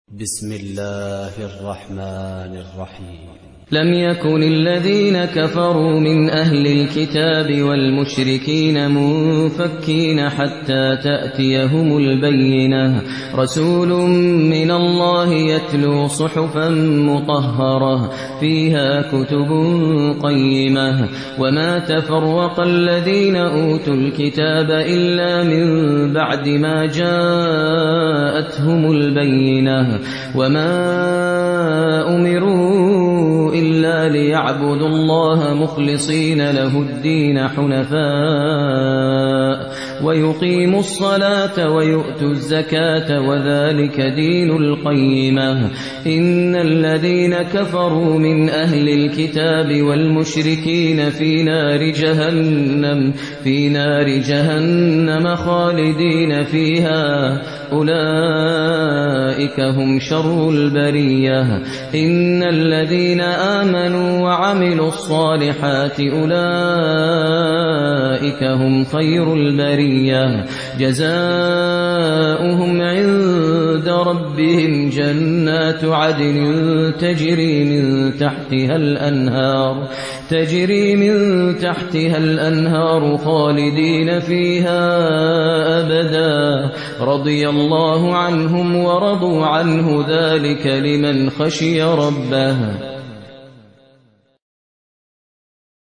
بسم الله الرحمن الرحيم. لم يكن الذين كفروا من أهل الكتاب والمشركين منفكين حتى تأتيهم البينة، رسول من الله يتلو صحفا مطهرة فيها كتب قيمة، وما تفرق الذين أوتوا الكتاب إلا من بعد ما جاءتهم البينة، وما أمروا إلا ليعبدوا الله مخلصين له الدين حنفاء ويقيموا الصلاة ويؤتوا الزكاة وذلك دين القيمة. إن الذين كفروا من أهل الكتاب والمشركين في نار جهنم خالدين فيها، أولئك هم شر البرية. إن الذين آمنوا وعملوا الصالحات أولئك هم خير البرية، جزاؤهم عند ربهم جنات عدن تجري من تحتها الأنهار خالدين فيها أبدا، رضي الله عنهم ورضوا عنه، ذلك لمن خشي ربه.